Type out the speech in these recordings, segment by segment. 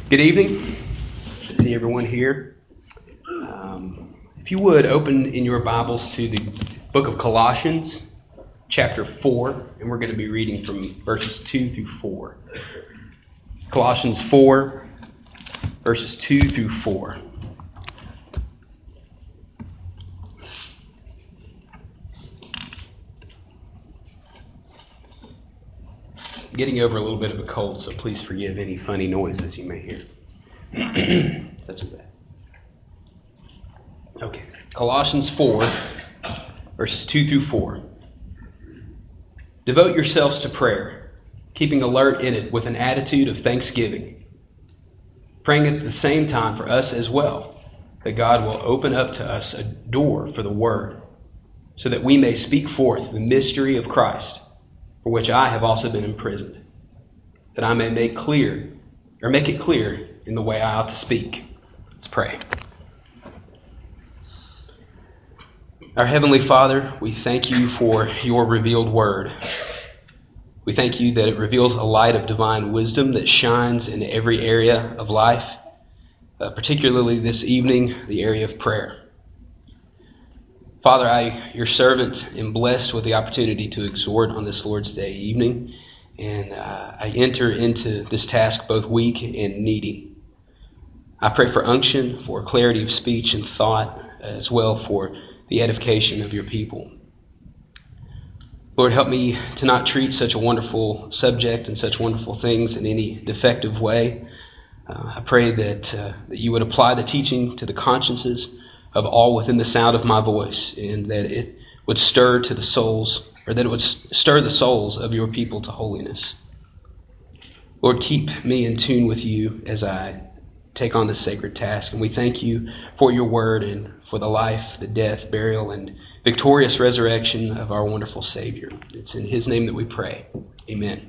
Good evening. Good to see everyone here. If you would, open in your Bibles to the book of Colossians, chapter 4, and we're going to be reading from verses 2 through 4. Colossians 4, verses 2 through 4. Getting over a little bit of a cold, so please forgive any funny noises you may hear, such as that. Okay, Colossians 4, verses 2 through 4. Devote yourselves to prayer, keeping alert in it with an attitude of thanksgiving, praying at the same time for us as well, that God will open up to us a door for the word, so that we may speak forth the mystery of Christ, for which I have also been imprisoned, that I may make it clear in the way I ought to speak. Let's pray. Our Heavenly Father, we thank you for your revealed word. We thank you that it reveals a light of divine wisdom that shines in every area of life, particularly this evening, the area of prayer. Father, I, your servant, am blessed with the opportunity to exhort on this Lord's Day evening, and I enter into this task both weak and needy. I pray for unction, for clarity of speech and thought, as well for the edification of your people. Lord, help me to not treat such a wonderful subject and such wonderful things in any defective way. I pray that you would apply the teaching to the consciences of all within the sound of my voice, and that it would stir the souls of your people to holiness. Lord, keep me in tune with you as I take on this sacred task. And we thank you for your word and for the life, the death, burial, and victorious resurrection of our wonderful Savior. It's in his name that we pray. Amen.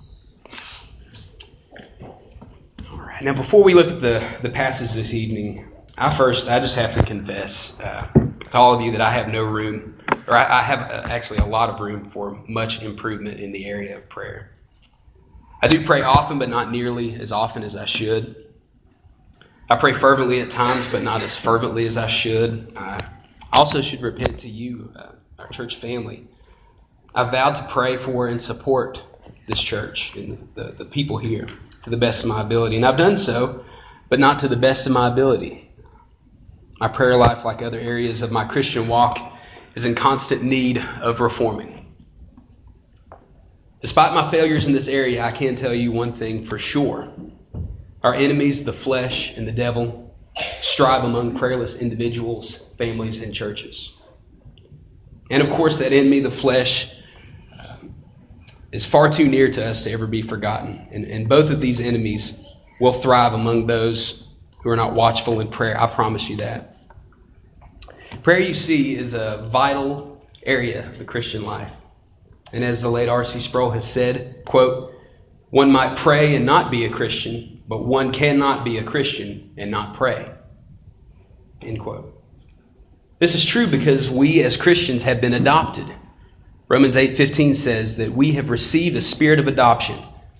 All right. Now, before we look at the passage this evening, I just have to confess to all of you that I have no room, or I have actually a lot of room for much improvement in the area of prayer. I do pray often, but not nearly as often as I should. I pray fervently at times, but not as fervently as I should. I also should repent to you, our church family. I've vowed to pray for and support this church and the people here to the best of my ability, and I've done so, but not to the best of my ability. My prayer life, like other areas of my Christian walk, is in constant need of reforming. Despite my failures in this area, I can tell you one thing for sure. Our enemies, the flesh and the devil, strive among prayerless individuals, families, and churches. And of course, that enemy, the flesh, is far too near to us to ever be forgotten. And both of these enemies will thrive among those who are not watchful in prayer. I promise you that. Prayer, you see, is a vital area of the Christian life. And as the late R.C. Sproul has said, quote, "One might pray and not be a Christian, but one cannot be a Christian and not pray." End quote. This is true because we as Christians have been adopted. Romans 8:15 says that we have received a spirit of adoption.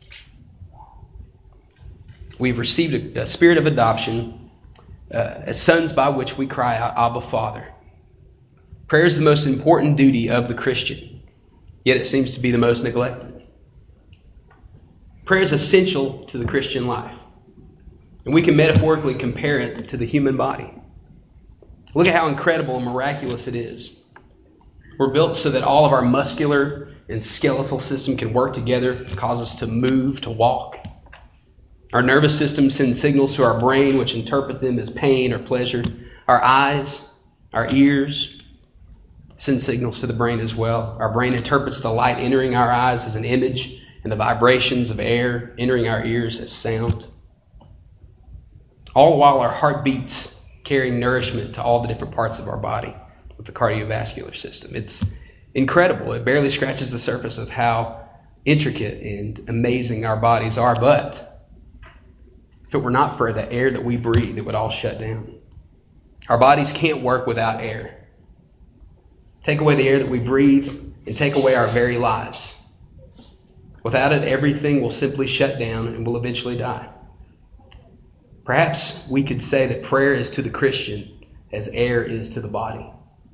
We've received a spirit of adoption as sons by which we cry out, "Abba, Father." Prayer is the most important duty of the Christian, yet it seems to be the most neglected. Prayer is essential to the Christian life, and we can metaphorically compare it to the human body. Look at how incredible and miraculous it is. We're built so that all of our muscular and skeletal system can work together to cause us to move, to walk. Our nervous system sends signals to our brain, which interpret them as pain or pleasure. Our eyes, our ears send signals to the brain as well. Our brain interprets the light entering our eyes as an image, and the vibrations of air entering our ears as sound. All while our heart beats, carrying nourishment to all the different parts of our body with the cardiovascular system. It's incredible. It barely scratches the surface of how intricate and amazing our bodies are, but if it were not for the air that we breathe, it would all shut down. Our bodies can't work without air. Take away the air that we breathe and take away our very lives. Without it, everything will simply shut down and will eventually die. Perhaps we could say that prayer is to the Christian as air is to the body.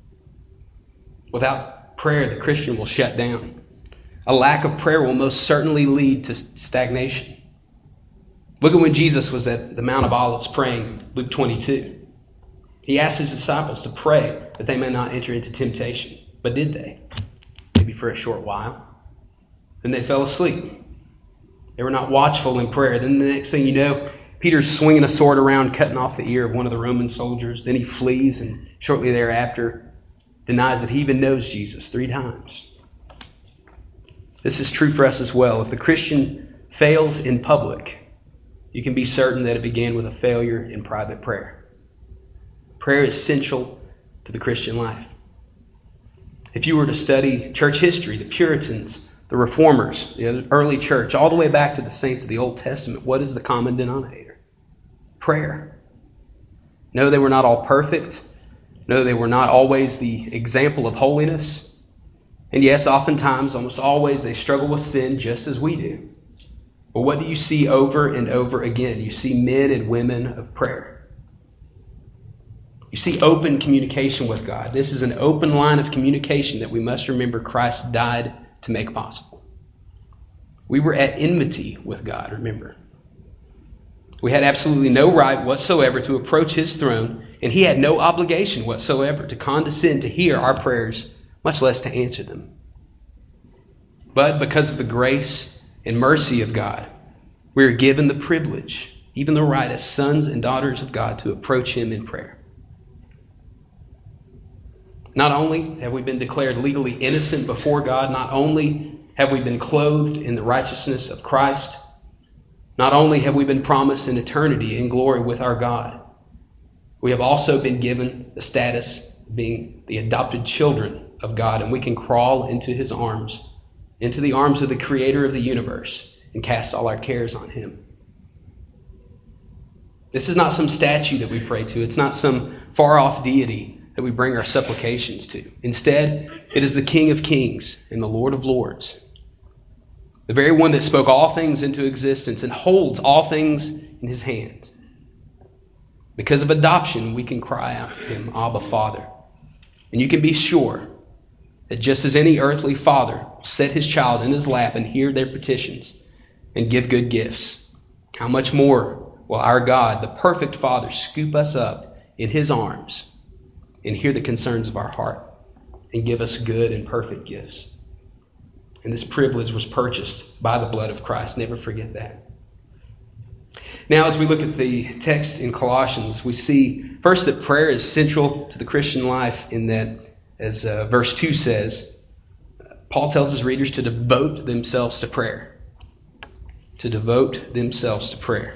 Without prayer, the Christian will shut down. A lack of prayer will most certainly lead to stagnation. Look at when Jesus was at the Mount of Olives praying, Luke 22. He asked his disciples to pray that they may not enter into temptation. But did they? Maybe for a short while. Then they fell asleep. They were not watchful in prayer. Then the next thing you know, Peter's swinging a sword around, cutting off the ear of one of the Roman soldiers. Then he flees and shortly thereafter denies that he even knows Jesus 3 times. This is true for us as well. If the Christian fails in public, you can be certain that it began with a failure in private prayer. Prayer is essential to the Christian life. If you were to study church history, the Puritans, the Reformers, the early church, all the way back to the saints of the Old Testament, what is the common denominator? Prayer. No, they were not all perfect. No, they were not always the example of holiness. And yes, oftentimes, almost always, they struggle with sin just as we do. But what do you see over and over again? You see men and women of prayer. You see open communication with God. This is an open line of communication that we must remember Christ died to make possible. We were at enmity with God, remember. We had absolutely no right whatsoever to approach his throne, and he had no obligation whatsoever to condescend to hear our prayers, much less to answer them. But because of the grace and mercy of God, we are given the privilege, even the right as sons and daughters of God, to approach him in prayer. Not only have we been declared legally innocent before God, not only have we been clothed in the righteousness of Christ, not only have we been promised an eternity in glory with our God, we have also been given the status of being the adopted children of God, and we can crawl into his arms, into the arms of the creator of the universe, and cast all our cares on him. This is not some statue that we pray to. It's not some far-off deity that we bring our supplications to. Instead, it is the King of Kings and the Lord of Lords, the very one that spoke all things into existence and holds all things in his hand. Because of adoption, we can cry out to him, Abba, Father. And you can be sure that just as any earthly father will set his child in his lap and hear their petitions and give good gifts, how much more will our God, the perfect Father, scoop us up in his arms and hear the concerns of our heart and give us good and perfect gifts. And this privilege was purchased by the blood of Christ. Never forget that. Now, as we look at the text in Colossians, we see first that prayer is central to the Christian life in that, as verse 2 says, Paul tells his readers to devote themselves to prayer. To devote themselves to prayer.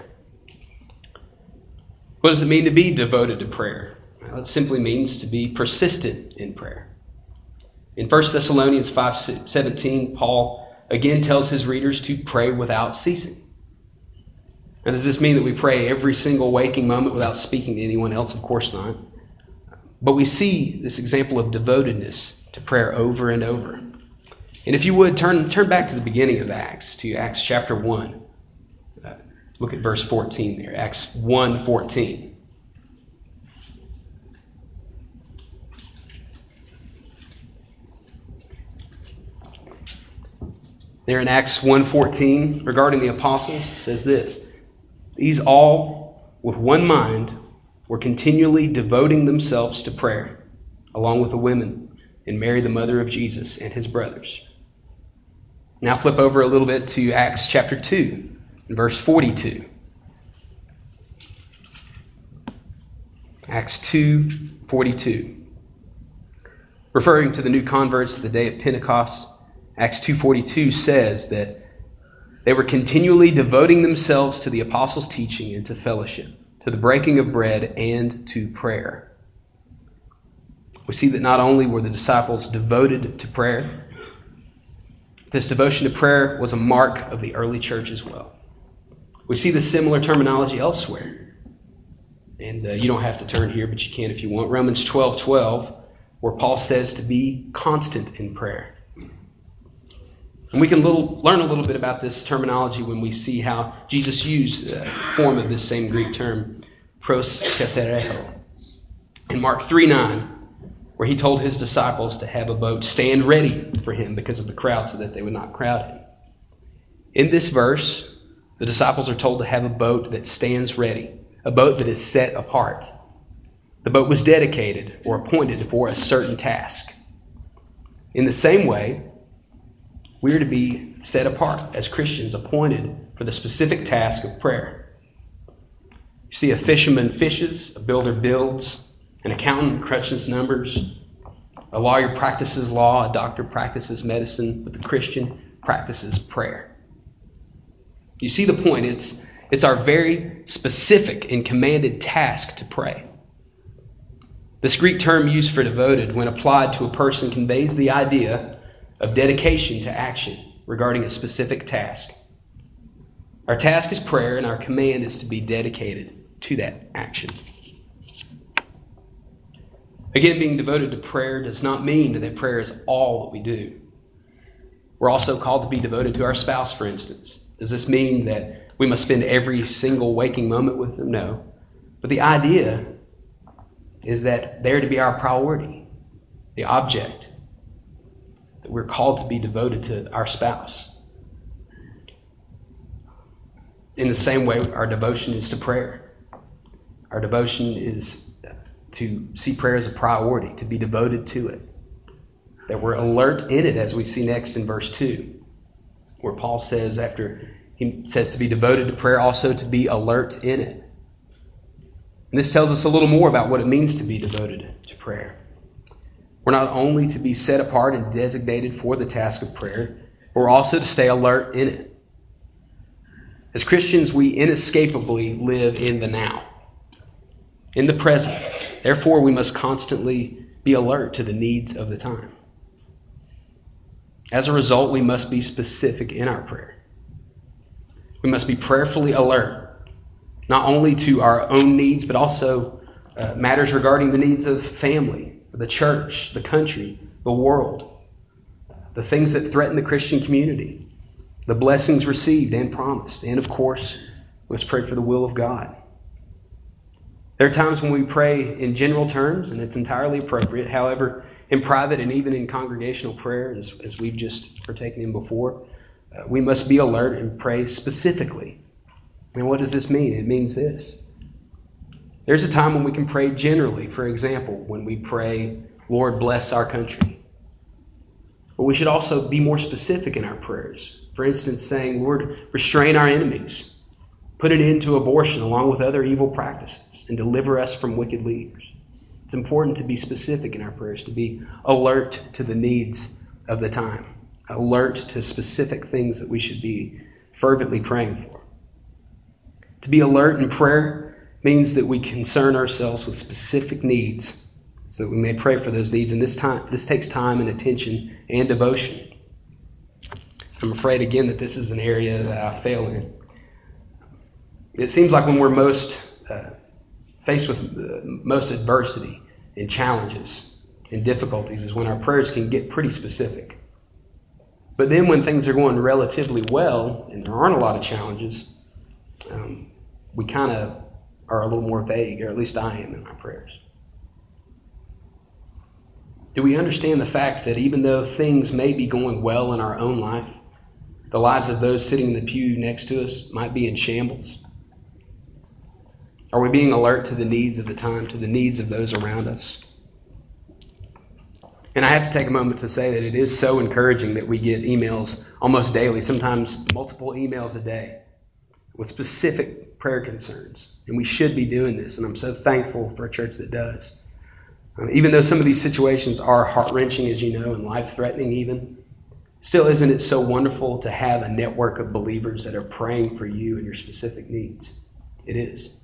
What does it mean to be devoted to prayer? Well, it simply means to be persistent in prayer. In 1 Thessalonians 5:17, Paul again tells his readers to pray without ceasing. Now, does this mean that we pray every single waking moment without speaking to anyone else? Of course not. But we see this example of devotedness to prayer over and over. And if you would, turn back to the beginning of Acts, to Acts chapter 1. Look at verse 14 there, Acts 1:14. There in Acts 1:14, regarding the apostles, it says this: These all, with one mind, were continually devoting themselves to prayer, along with the women, and Mary, the mother of Jesus, and his brothers. Now flip over a little bit to Acts chapter 2, verse 42. Acts 2:42. Referring to the new converts of the day of Pentecost, Acts 2:42 says that they were continually devoting themselves to the apostles' teaching and to fellowship, to the breaking of bread, and to prayer. We see that not only were the disciples devoted to prayer, this devotion to prayer was a mark of the early church as well. We see the similar terminology elsewhere. And you don't have to turn here, but you can if you want. Romans 12:12, where Paul says to be constant in prayer. And we can learn a little bit about this terminology when we see how Jesus used a form of this same Greek term, prosketereho. In Mark 3:9, where he told his disciples to have a boat stand ready for him because of the crowd so that they would not crowd him. In this verse, the disciples are told to have a boat that stands ready, a boat that is set apart. The boat was dedicated or appointed for a certain task. In the same way, we are to be set apart as Christians, appointed for the specific task of prayer. You see, a fisherman fishes, a builder builds, an accountant crunches numbers, a lawyer practices law, a doctor practices medicine, but the Christian practices prayer. You see the point? It's our very specific and commanded task to pray. This Greek term used for devoted, when applied to a person, conveys the idea of dedication to action regarding a specific task. Our task is prayer, and our command is to be dedicated to that action. Again, being devoted to prayer does not mean that prayer is all that we do. We're also called to be devoted to our spouse, for instance. Does this mean that we must spend every single waking moment with them? No. But the idea is that they're to be our priority, the object, that we're called to be devoted to our spouse. In the same way, our devotion is to prayer. Our devotion is to see prayer as a priority, to be devoted to it. That we're alert in it, as we see next in verse 2, where Paul says, after he says to be devoted to prayer, also to be alert in it. And this tells us a little more about what it means to be devoted to prayer. We're not only to be set apart and designated for the task of prayer, but we're also to stay alert in it. As Christians, we inescapably live in the now, in the present. Therefore, we must constantly be alert to the needs of the time. As a result, we must be specific in our prayer. We must be prayerfully alert, not only to our own needs, but also matters regarding the needs of family, the church, the country, the world, the things that threaten the Christian community, the blessings received and promised, and of course, we must pray for the will of God. There are times when we pray in general terms, and it's entirely appropriate. However, in private and even in congregational prayer, as we've just partaken in before, we must be alert and pray specifically. And what does this mean? It means this. There's a time when we can pray generally. For example, when we pray, Lord, bless our country. But we should also be more specific in our prayers. For instance, saying, Lord, restrain our enemies. Put an end to abortion along with other evil practices, and deliver us from wicked leaders. It's important to be specific in our prayers, to be alert to the needs of the time, alert to specific things that we should be fervently praying for. To be alert in prayer means that we concern ourselves with specific needs so that we may pray for those needs. And this takes time and attention and devotion. I'm afraid, again, that this is an area that I fail in. It seems like when we're most faced with most adversity and challenges and difficulties is when our prayers can get pretty specific. But then when things are going relatively well and there aren't a lot of challenges, we kind of are a little more vague, or at least I am in my prayers. Do we understand the fact that even though things may be going well in our own life, the lives of those sitting in the pew next to us might be in shambles? Are we being alert to the needs of the time, to the needs of those around us? And I have to take a moment to say that it is so encouraging that we get emails almost daily, sometimes multiple emails a day, with specific prayer concerns. And we should be doing this, and I'm so thankful for a church that does. Even though some of these situations are heart-wrenching, as you know, and life-threatening even, still isn't it so wonderful to have a network of believers that are praying for you and your specific needs? It is.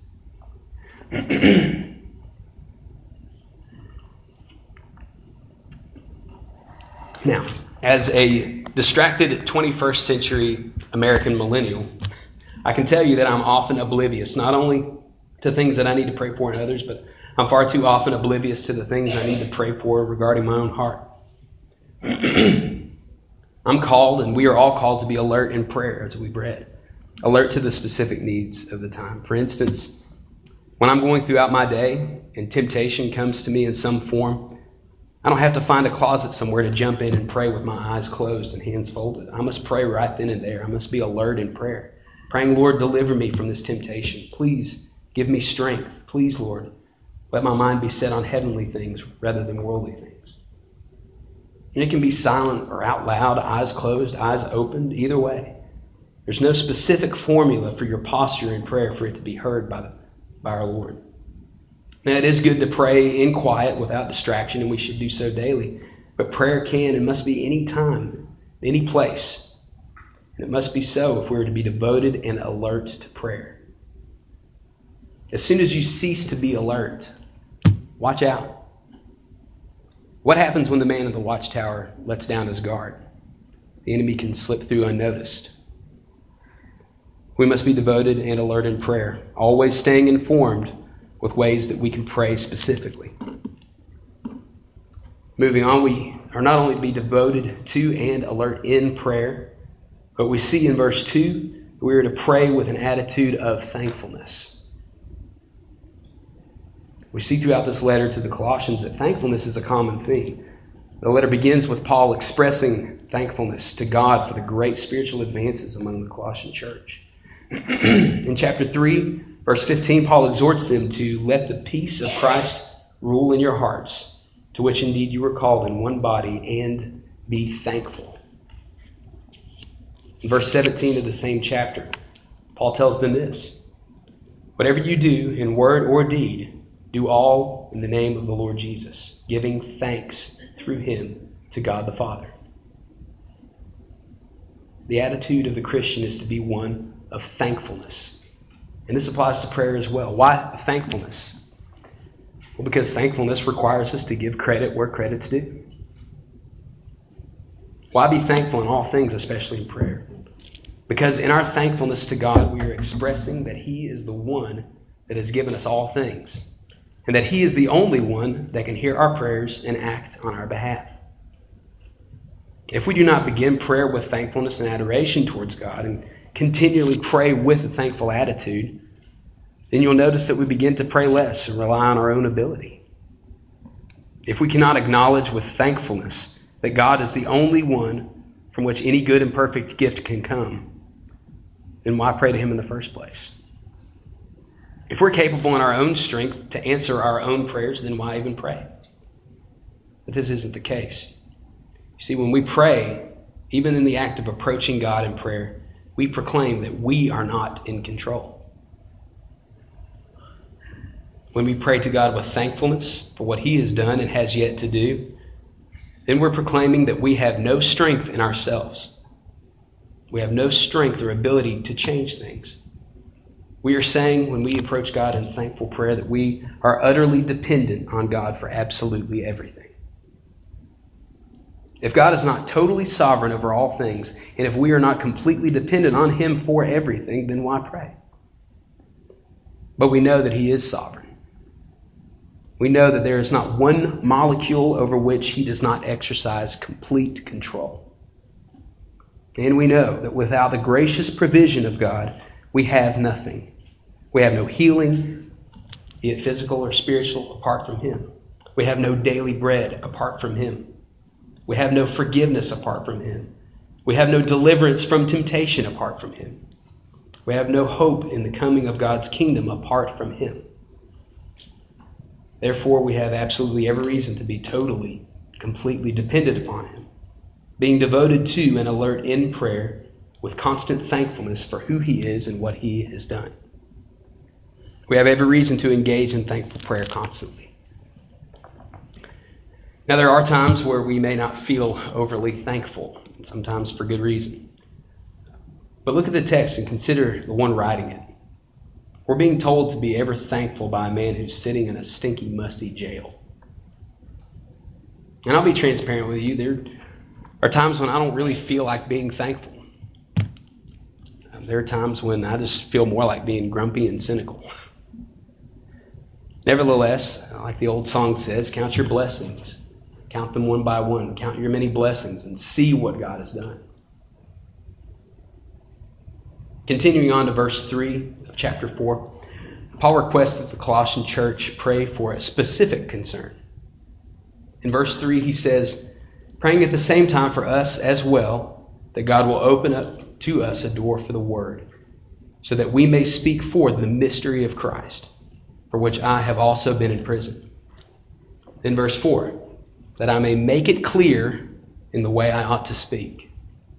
Now, as a distracted 21st century American millennial, I can tell you that I'm often oblivious, not only to things that I need to pray for in others, but I'm far too often oblivious to the things I need to pray for regarding my own heart. I'm called, and we are all called to be alert in prayer, as we've read. Alert to the specific needs of the time. For instance, when I'm going throughout my day and temptation comes to me in some form, I don't have to find a closet somewhere to jump in and pray with my eyes closed and hands folded. I must pray right then and there. I must be alert in prayer, praying, Lord, deliver me from this temptation. Please give me strength. Please, Lord, let my mind be set on heavenly things rather than worldly things. And it can be silent or out loud, eyes closed, eyes opened, either way. There's no specific formula for your posture in prayer for it to be heard by our Lord. Now, it is good to pray in quiet without distraction, and we should do so daily. But prayer can and must be any time, any place. And it must be so if we're to be devoted and alert to prayer. As soon as you cease to be alert, watch out. What happens when the man in the watchtower lets down his guard? The enemy can slip through unnoticed. We must be devoted and alert in prayer, always staying informed with ways that we can pray specifically. Moving on, we are not only to be devoted to and alert in prayer, but we see in verse 2 that we are to pray with an attitude of thankfulness. We see throughout this letter to the Colossians that thankfulness is a common theme. The letter begins with Paul expressing thankfulness to God for the great spiritual advances among the Colossian church. In chapter 3, verse 15, Paul exhorts them to let the peace of Christ rule in your hearts, to which indeed you were called in one body, and be thankful. In verse 17 of the same chapter, Paul tells them this: whatever you do in word or deed, do all in the name of the Lord Jesus, giving thanks through him to God the Father. The attitude of the Christian is to be one of thankfulness. And this applies to prayer as well. Why thankfulness? Well, because thankfulness requires us to give credit where credit's due. Why be thankful in all things, especially in prayer? Because in our thankfulness to God, we are expressing that he is the one that has given us all things, and that he is the only one that can hear our prayers and act on our behalf. If we do not begin prayer with thankfulness and adoration towards God and continually pray with a thankful attitude, then you'll notice that we begin to pray less and rely on our own ability. If we cannot acknowledge with thankfulness that God is the only one from which any good and perfect gift can come, then why pray to him in the first place? If we're capable in our own strength to answer our own prayers, then why even pray? But this isn't the case. You see, when we pray, even in the act of approaching God in prayer, we proclaim that we are not in control. When we pray to God with thankfulness for what he has done and has yet to do, then we're proclaiming that we have no strength in ourselves. We have no strength or ability to change things. We are saying when we approach God in thankful prayer that we are utterly dependent on God for absolutely everything. If God is not totally sovereign over all things, and if we are not completely dependent on him for everything, then why pray? But we know that he is sovereign. We know that there is not one molecule over which he does not exercise complete control. And we know that without the gracious provision of God, we have nothing. We have no healing, be it physical or spiritual, apart from him. We have no daily bread apart from him. We have no forgiveness apart from him. We have no deliverance from temptation apart from him. We have no hope in the coming of God's kingdom apart from him. Therefore, we have absolutely every reason to be totally, completely dependent upon him, being devoted to and alert in prayer with constant thankfulness for who he is and what he has done. We have every reason to engage in thankful prayer constantly. Now, there are times where we may not feel overly thankful, and sometimes for good reason. But look at the text and consider the one writing it. We're being told to be ever thankful by a man who's sitting in a stinky, musty jail. And I'll be transparent with you. There are times when I don't really feel like being thankful. There are times when I just feel more like being grumpy and cynical. Nevertheless, like the old song says, count your blessings Count them one by one. Count your many blessings and see what God has done. Continuing on to verse 3 of chapter 4, Paul requests that the Colossian church pray for a specific concern. In verse 3 he says, praying at the same time for us as well, that God will open up to us a door for the word, so that we may speak forth the mystery of Christ, for which I have also been in prison. In verse 4, that I may make it clear in the way I ought to speak.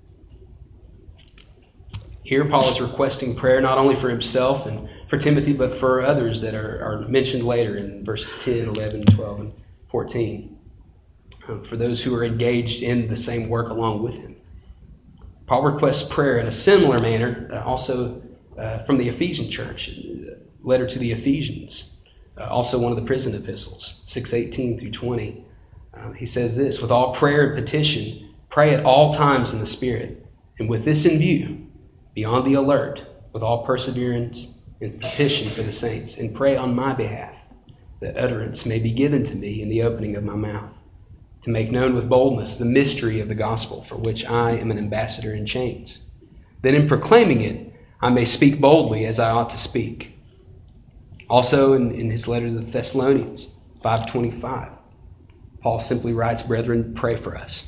Here Paul is requesting prayer not only for himself and for Timothy, but for others that are mentioned later in verses 10, 11, 12, and 14. For those who are engaged in the same work along with him. Paul requests prayer in a similar manner also from the Ephesian church, letter to the Ephesians, also one of the prison epistles, 6:18 through 20. He says this, with all prayer and petition, pray at all times in the Spirit, and with this in view, be on the alert, with all perseverance and petition for the saints, and pray on my behalf, that utterance may be given to me in the opening of my mouth, to make known with boldness the mystery of the gospel, for which I am an ambassador in chains. Then in proclaiming it, I may speak boldly as I ought to speak. Also in his letter to the Thessalonians, 5:25, Paul simply writes, brethren, pray for us.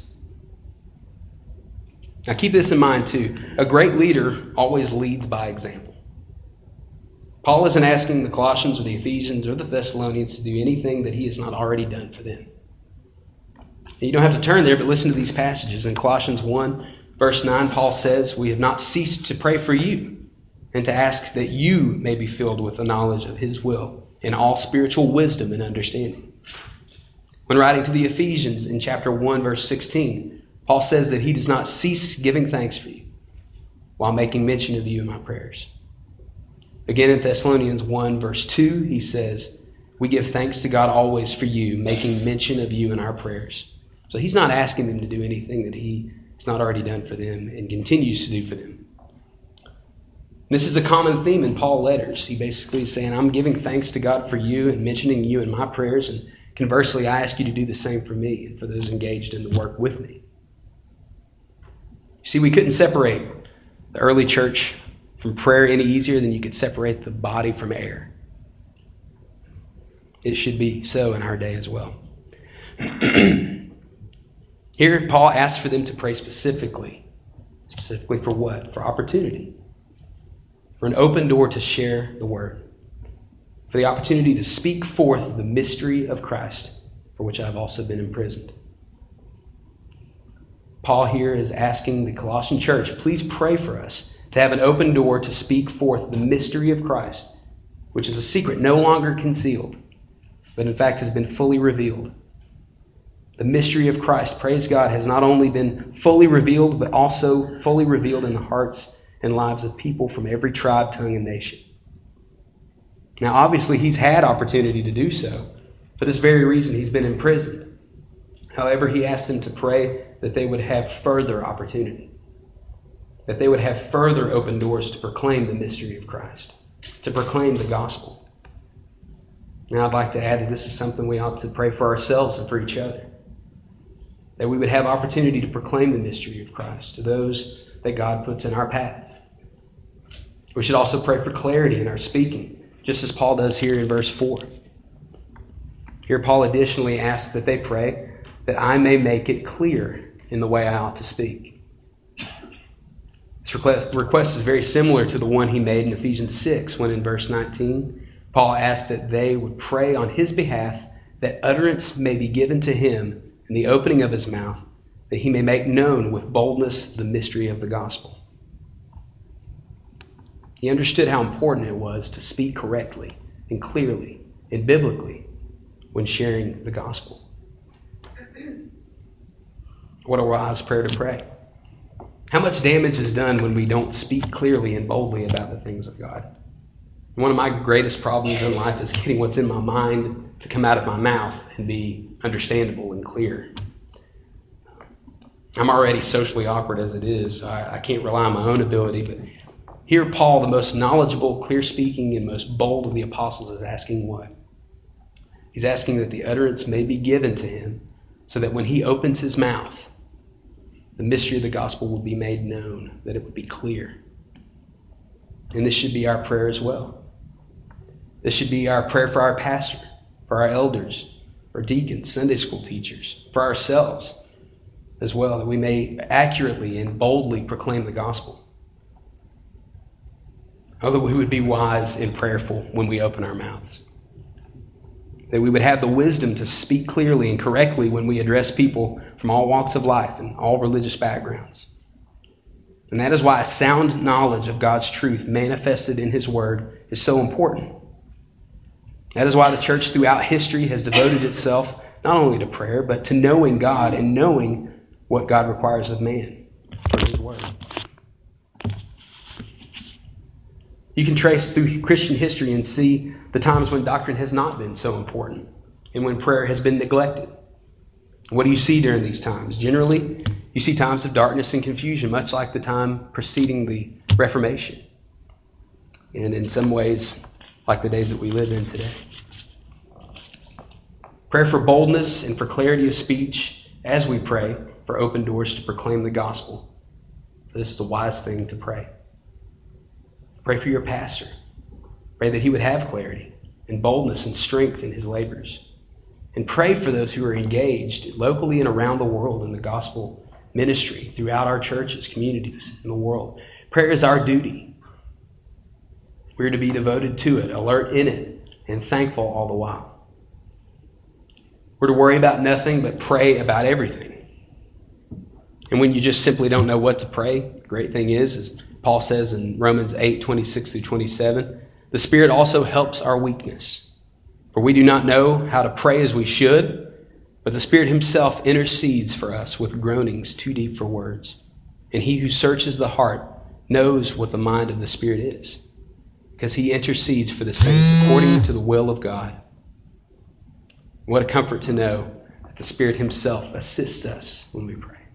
Now keep this in mind too. A great leader always leads by example. Paul isn't asking the Colossians or the Ephesians or the Thessalonians to do anything that he has not already done for them. You don't have to turn there, but listen to these passages. In Colossians 1, verse 9, Paul says, we have not ceased to pray for you and to ask that you may be filled with the knowledge of his will in all spiritual wisdom and understanding. When writing to the Ephesians in chapter 1, verse 16, Paul says that he does not cease giving thanks for you while making mention of you in my prayers. Again, in Thessalonians 1, verse 2, he says, we give thanks to God always for you, making mention of you in our prayers. So he's not asking them to do anything that he has not already done for them and continues to do for them. This is a common theme in Paul's letters. He basically is saying, I'm giving thanks to God for you and mentioning you in my prayers, and conversely, I ask you to do the same for me and for those engaged in the work with me. You see, we couldn't separate the early church from prayer any easier than you could separate the body from air. It should be so in our day as well. Here, Paul asks for them to pray specifically. Specifically for what? For opportunity. For an open door to share the word. For the opportunity to speak forth the mystery of Christ, for which I have also been imprisoned. Paul here is asking the Colossian church, please pray for us to have an open door to speak forth the mystery of Christ, which is a secret no longer concealed, but in fact has been fully revealed. The mystery of Christ, praise God, has not only been fully revealed, but also fully revealed in the hearts and lives of people from every tribe, tongue, and nation. Now, obviously, he's had opportunity to do so. For this very reason, he's been imprisoned. However, he asked them to pray that they would have further opportunity, that they would have further open doors to proclaim the mystery of Christ, to proclaim the gospel. Now, I'd like to add that this is something we ought to pray for ourselves and for each other, that we would have opportunity to proclaim the mystery of Christ to those that God puts in our paths. We should also pray for clarity in our speaking, just as Paul does here in verse 4. Here Paul additionally asks that they pray that I may make it clear in the way I ought to speak. This request is very similar to the one he made in Ephesians 6, when in verse 19, Paul asked that they would pray on his behalf that utterance may be given to him in the opening of his mouth, that he may make known with boldness the mystery of the gospel. He understood how important it was to speak correctly and clearly and biblically when sharing the gospel. What a wise prayer to pray. How much damage is done when we don't speak clearly and boldly about the things of God? One of my greatest problems in life is getting what's in my mind to come out of my mouth and be understandable and clear. I'm already socially awkward as it is, so I can't rely on my own ability. But here Paul, the most knowledgeable, clear-speaking, and most bold of the apostles, is asking what? He's asking that the utterance may be given to him so that when he opens his mouth, the mystery of the gospel will be made known, that it would be clear. And this should be our prayer as well. This should be our prayer for our pastor, for our elders, for deacons, Sunday school teachers, for ourselves as well, that we may accurately and boldly proclaim the gospel. Oh, that we would be wise and prayerful when we open our mouths. That we would have the wisdom to speak clearly and correctly when we address people from all walks of life and all religious backgrounds. And that is why a sound knowledge of God's truth manifested in his word is so important. That is why the church throughout history has devoted itself not only to prayer, but to knowing God and knowing what God requires of man for his word. You can trace through Christian history and see the times when doctrine has not been so important and when prayer has been neglected. What do you see during these times? Generally, you see times of darkness and confusion, much like the time preceding the Reformation. And in some ways, like the days that we live in today. Prayer for boldness and for clarity of speech as we pray for open doors to proclaim the gospel. This is a wise thing to pray. Pray for your pastor. Pray that he would have clarity and boldness and strength in his labors. And pray for those who are engaged locally and around the world in the gospel ministry throughout our churches, communities, in the world. Prayer is our duty. We're to be devoted to it, alert in it, and thankful all the while. We're to worry about nothing but pray about everything. And when you just simply don't know what to pray, the great thing is, as Paul says in Romans 8:26-27, the Spirit also helps our weakness. For we do not know how to pray as we should, but the Spirit himself intercedes for us with groanings too deep for words. And he who searches the heart knows what the mind of the Spirit is, because he intercedes for the saints according to the will of God. What a comfort to know that the Spirit himself assists us when we pray.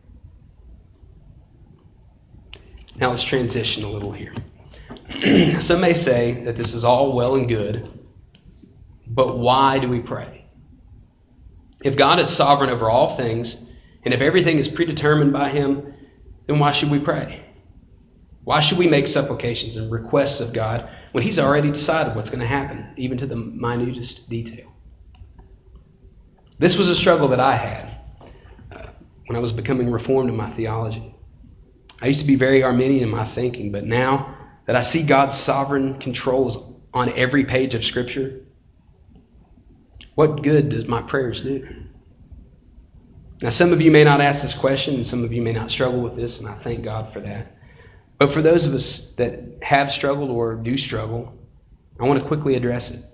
Now let's transition a little here. Some may say that this is all well and good, but why do we pray? If God is sovereign over all things, and if everything is predetermined by him, then why should we pray? Why should we make supplications and requests of God when he's already decided what's going to happen, even to the minutest detail? This was a struggle that I had when I was becoming reformed in my theology. I used to be very Arminian in my thinking, but now that I see God's sovereign controls on every page of Scripture, what good does my prayers do? Now, some of you may not ask this question, and some of you may not struggle with this, and I thank God for that. But for those of us that have struggled or do struggle, I want to quickly address it.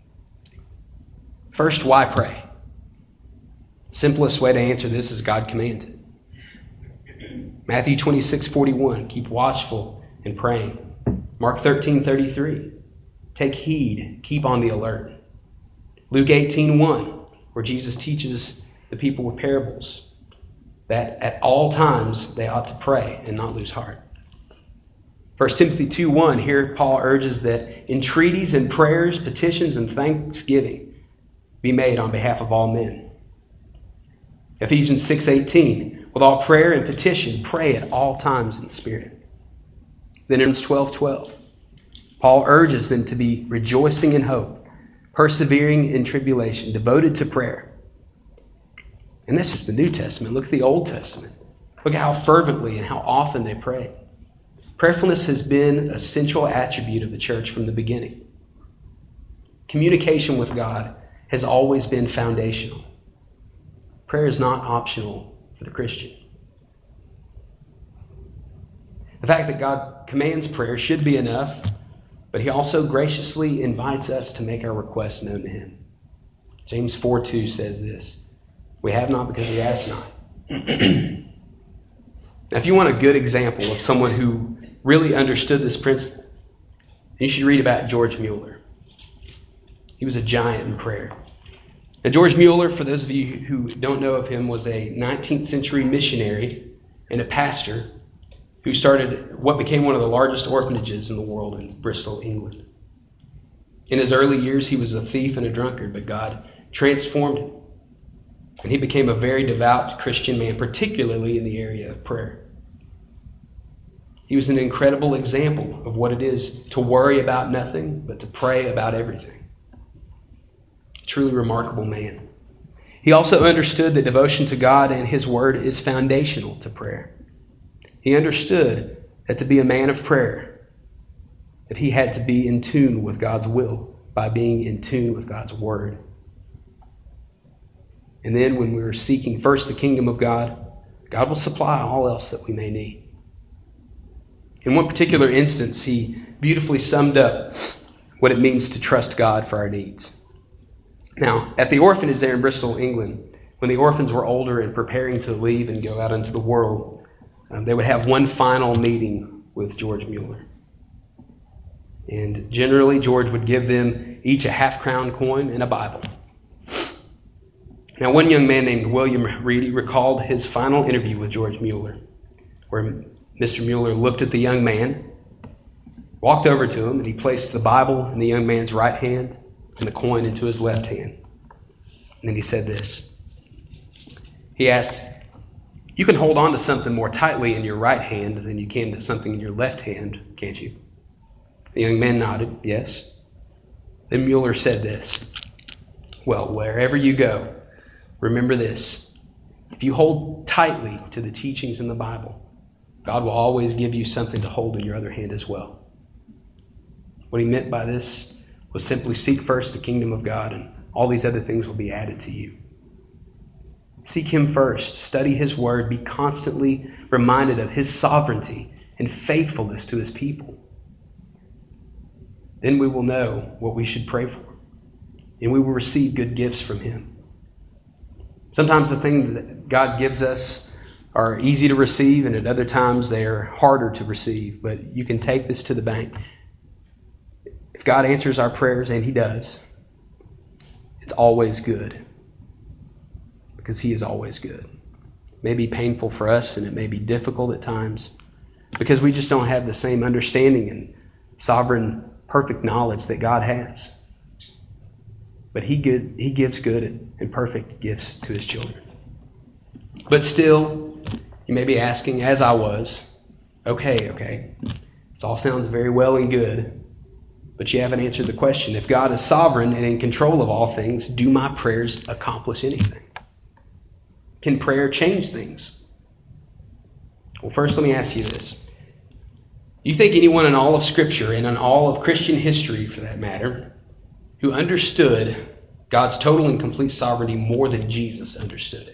First, why pray? Simplest way to answer this is God commands it. Matthew 26:41, keep watchful and praying. Mark 13:33, take heed, keep on the alert. Luke 18:1, where Jesus teaches the people with parables that at all times they ought to pray and not lose heart. 1 Timothy 2:1, here Paul urges that entreaties and prayers, petitions and thanksgiving be made on behalf of all men. Ephesians 6:18, with all prayer and petition, pray at all times in the Spirit. Then in 12:12, Paul urges them to be rejoicing in hope, persevering in tribulation, devoted to prayer. And that's just the New Testament. Look at the Old Testament. Look at how fervently and how often they pray. Prayerfulness has been a central attribute of the church from the beginning. Communication with God has always been foundational. Prayer is not optional for the Christian. The fact that God commands prayer should be enough, but he also graciously invites us to make our requests known to him. James 4:2 says this, we have not because we ask not. Now, if you want a good example of someone who really understood this principle, you should read about George Mueller. He was a giant in prayer. Now, George Mueller, for those of you who don't know of him, was a 19th century missionary and a pastor who started what became one of the largest orphanages in the world in Bristol, England. In his early years, he was a thief and a drunkard, but God transformed him. And he became a very devout Christian man, particularly in the area of prayer. He was an incredible example of what it is to worry about nothing, but to pray about everything. A truly remarkable man. He also understood that devotion to God and His Word is foundational to prayer. He understood that to be a man of prayer, that he had to be in tune with God's will by being in tune with God's Word. And then when we're seeking first the kingdom of God, God will supply all else that we may need. In one particular instance, he beautifully summed up what it means to trust God for our needs. Now, at the orphanage there in Bristol, England, when the orphans were older and preparing to leave and go out into the world, they would have one final meeting with George Mueller. And generally, George would give them each a half-crown coin and a Bible. Now, one young man named William Reedy recalled his final interview with George Mueller, where Mr. Mueller looked at the young man, walked over to him, and he placed the Bible in the young man's right hand and the coin into his left hand. And then he said this. He asked, "You can hold on to something more tightly in your right hand than you can to something in your left hand, can't you?" The young man nodded, yes. Then Mueller said this, "Well, wherever you go, remember this. If you hold tightly to the teachings in the Bible, God will always give you something to hold in your other hand as well." What he meant by this was simply seek first the kingdom of God, and all these other things will be added to you. Seek Him first. Study His Word. Be constantly reminded of His sovereignty and faithfulness to His people. Then we will know what we should pray for, and we will receive good gifts from Him. Sometimes the things that God gives us are easy to receive, and at other times they are harder to receive. But you can take this to the bank. If God answers our prayers, and He does, it's always good. Because He is always good. It may be painful for us, and it may be difficult at times, because we just don't have the same understanding and sovereign, perfect knowledge that God has. But He gives good and perfect gifts to His children. But still, you may be asking, as I was, okay, this all sounds very well and good, but you haven't answered the question. If God is sovereign and in control of all things, do my prayers accomplish anything? Can prayer change things? Well, first let me ask you this. Do you think anyone in all of Scripture, and in all of Christian history for that matter, who understood God's total and complete sovereignty more than Jesus understood it?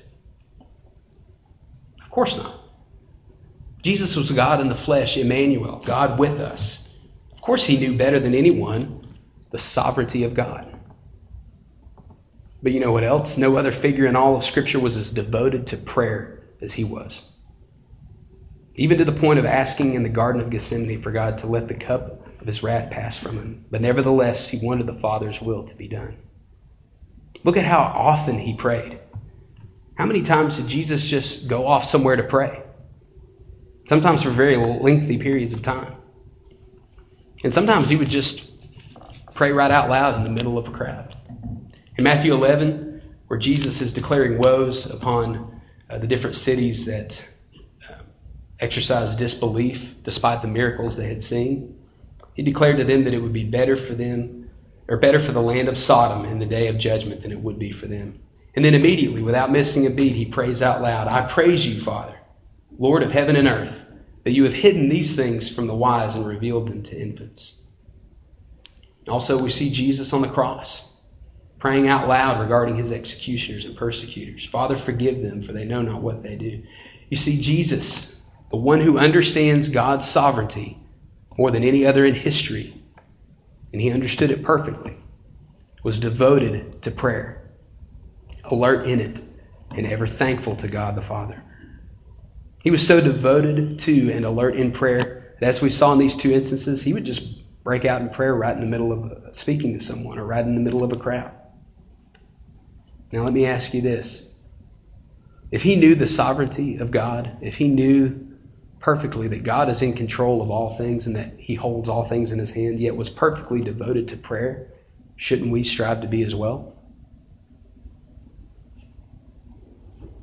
Of course not. Jesus was God in the flesh, Emmanuel, God with us. Of course He knew better than anyone the sovereignty of God. But you know what else? No other figure in all of Scripture was as devoted to prayer as He was. Even to the point of asking in the Garden of Gethsemane for God to let the cup of His wrath pass from Him. But nevertheless, He wanted the Father's will to be done. Look at how often He prayed. How many times did Jesus just go off somewhere to pray? Sometimes for very lengthy periods of time. And sometimes He would just pray right out loud in the middle of a crowd. In Matthew 11, where Jesus is declaring woes upon the different cities that exercised disbelief despite the miracles they had seen, He declared to them that it would be better for them, or better for the land of Sodom in the day of judgment than it would be for them. And then immediately, without missing a beat, He prays out loud, "I praise you, Father, Lord of heaven and earth, that you have hidden these things from the wise and revealed them to infants." Also, we see Jesus on the cross, praying out loud regarding His executioners and persecutors. "Father, forgive them, for they know not what they do." You see, Jesus, the one who understands God's sovereignty more than any other in history, and He understood it perfectly, was devoted to prayer, alert in it, and ever thankful to God the Father. He was so devoted to and alert in prayer that, as we saw in these two instances, He would just break out in prayer right in the middle of speaking to someone, or right in the middle of a crowd. Now let me ask you this. If He knew the sovereignty of God, if He knew perfectly that God is in control of all things and that He holds all things in His hand, yet was perfectly devoted to prayer, shouldn't we strive to be as well?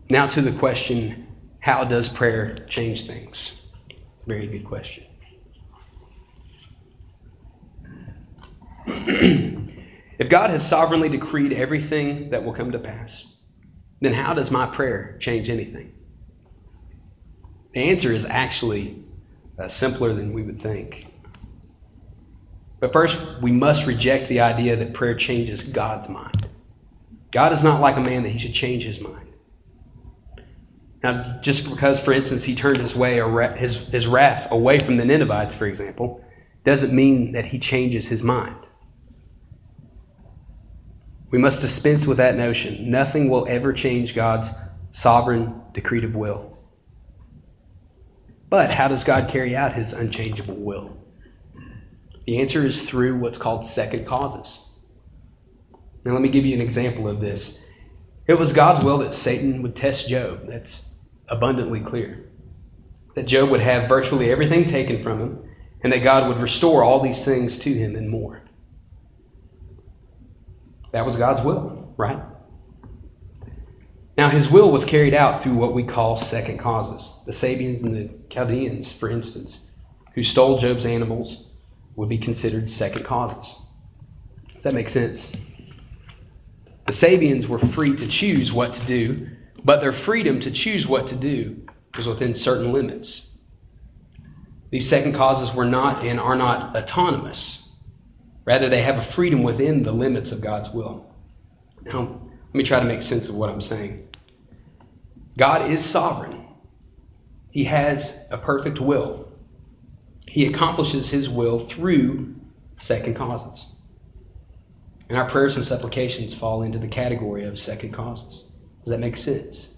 Now to the question, how does prayer change things? Very good question. If God has sovereignly decreed everything that will come to pass, then how does my prayer change anything? The answer is actually simpler than we would think. But first, we must reject the idea that prayer changes God's mind. God is not like a man that he should change his mind. Now, just because, for instance, he turned his wrath away from the Ninevites, for example, doesn't mean that he changes his mind. We must dispense with that notion. Nothing will ever change God's sovereign decretive will. But how does God carry out his unchangeable will? The answer is through what's called second causes. Now let me give you an example of this. It was God's will that Satan would test Job. That's abundantly clear. That Job would have virtually everything taken from him, and that God would restore all these things to him and more. That was God's will, right? Now his will was carried out through what we call second causes. The Sabians and the Chaldeans, for instance, who stole Job's animals, would be considered second causes. Does that make sense? The Sabians were free to choose what to do, but their freedom to choose what to do was within certain limits. These second causes were not and are not autonomous. Rather, they have a freedom within the limits of God's will. Now, let me try to make sense of what I'm saying. God is sovereign. He has a perfect will. He accomplishes his will through second causes. And our prayers and supplications fall into the category of second causes. Does that make sense?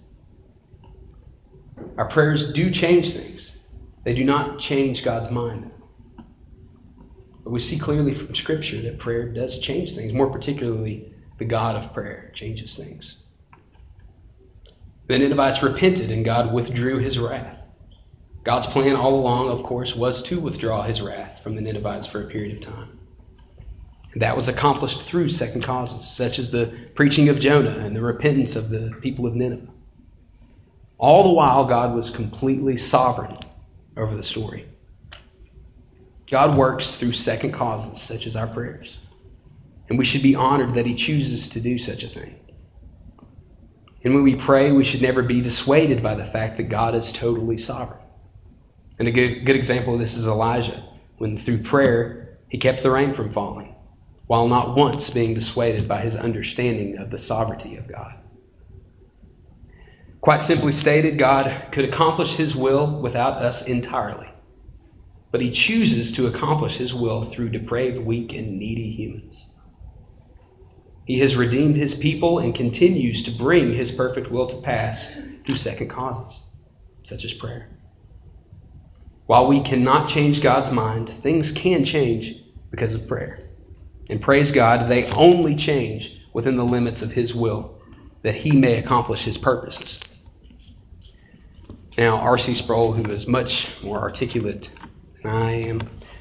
Our prayers do change things. They do not change God's mind. But we see clearly from Scripture that prayer does change things. More particularly, the God of prayer changes things. The Ninevites repented and God withdrew his wrath. God's plan all along, of course, was to withdraw his wrath from the Ninevites for a period of time. And that was accomplished through second causes, such as the preaching of Jonah and the repentance of the people of Nineveh. All the while, God was completely sovereign over the story. God works through second causes, such as our prayers. And we should be honored that he chooses to do such a thing. And when we pray, we should never be dissuaded by the fact that God is totally sovereign. And a good example of this is Elijah, when through prayer he kept the rain from falling, while not once being dissuaded by his understanding of the sovereignty of God. Quite simply stated, God could accomplish his will without us entirely. But he chooses to accomplish his will through depraved, weak, and needy humans. He has redeemed his people and continues to bring his perfect will to pass through second causes, such as prayer. While we cannot change God's mind, things can change because of prayer. And praise God, they only change within the limits of his will, that he may accomplish his purposes. Now, R.C. Sproul, who is much more articulate than I am,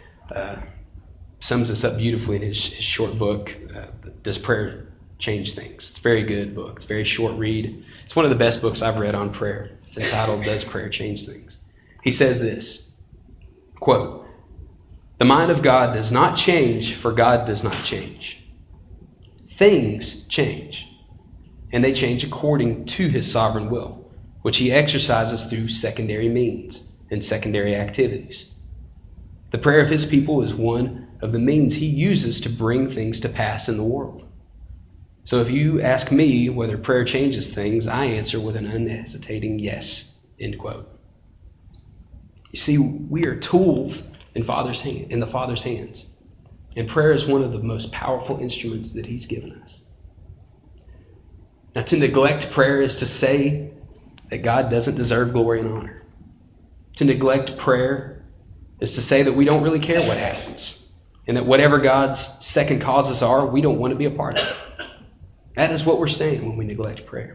sums this up beautifully in his short book, Does Prayer Change Things? It's a very good book. It's a very short read. It's one of the best books I've read on prayer. It's entitled, Does Prayer Change Things? He says this, quote, "The mind of God does not change, for God does not change. Things change, and they change according to his sovereign will, which he exercises through secondary means and secondary activities. The prayer of his people is one of the means he uses to bring things to pass in the world. So if you ask me whether prayer changes things, I answer with an unhesitating yes." End quote. You see, we are tools in the Father's hands. And prayer is one of the most powerful instruments that he's given us. Now, to neglect prayer is to say that God doesn't deserve glory and honor. To neglect prayer is to say that we don't really care what happens, and that whatever God's second causes are, we don't want to be a part of it. That is what we're saying when we neglect prayer.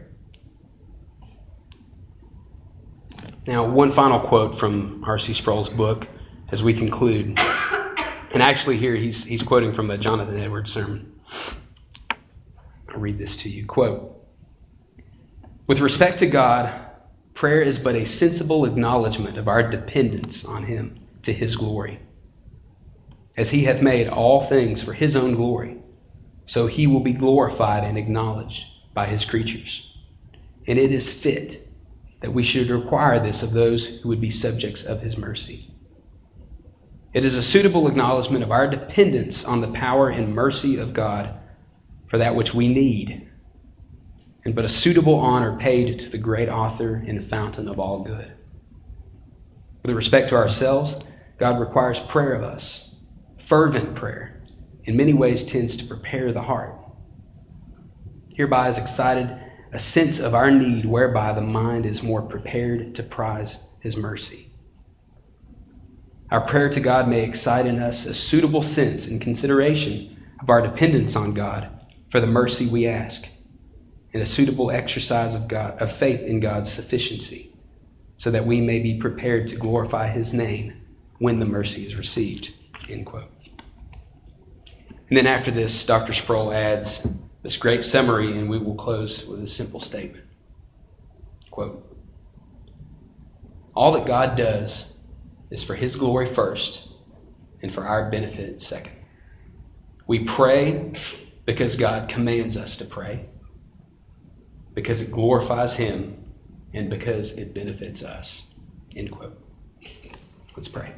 Now, one final quote from R.C. Sproul's book as we conclude. And actually here he's quoting from a Jonathan Edwards sermon. I'll read this to you. Quote, With respect to God, prayer is but a sensible acknowledgement of our dependence on him to his glory. As he hath made all things for his own glory, so he will be glorified and acknowledged by his creatures. And it is fit that we should require this of those who would be subjects of his mercy. It is a suitable acknowledgement of our dependence on the power and mercy of God for that which we need, and but a suitable honor paid to the great author and fountain of all good. With respect to ourselves, God requires prayer of us. Fervent prayer in many ways tends to prepare the heart. Hereby is excited a sense of our need, whereby the mind is more prepared to prize his mercy. Our prayer to God may excite in us a suitable sense and consideration of our dependence on God for the mercy we ask, and a suitable exercise of faith in God's sufficiency, so that we may be prepared to glorify his name when the mercy is received. End quote. And then after this, Dr. Sproul adds this great summary, and we will close with a simple statement. Quote, all that God does is for his glory first and for our benefit second. We pray because God commands us to pray, because it glorifies him, and because it benefits us. End quote. Let's pray.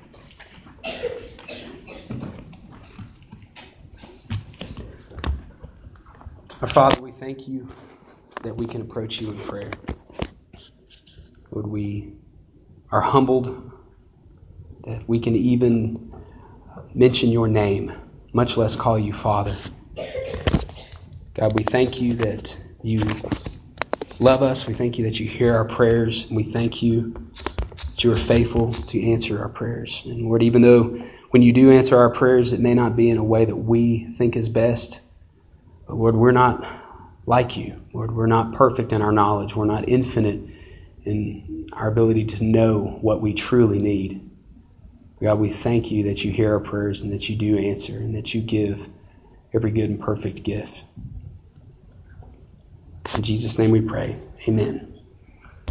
Our Father, we thank you that we can approach you in prayer. Lord, we are humbled that we can even mention your name, much less call you Father. God, we thank you that you love us. We thank you that you hear our prayers. And we thank you that you are faithful to answer our prayers. And Lord, even though when you do answer our prayers, it may not be in a way that we think is best, but Lord, we're not like you. Lord, we're not perfect in our knowledge. We're not infinite in our ability to know what we truly need. God, we thank you that you hear our prayers and that you do answer and that you give every good and perfect gift. In Jesus' name we pray. Amen.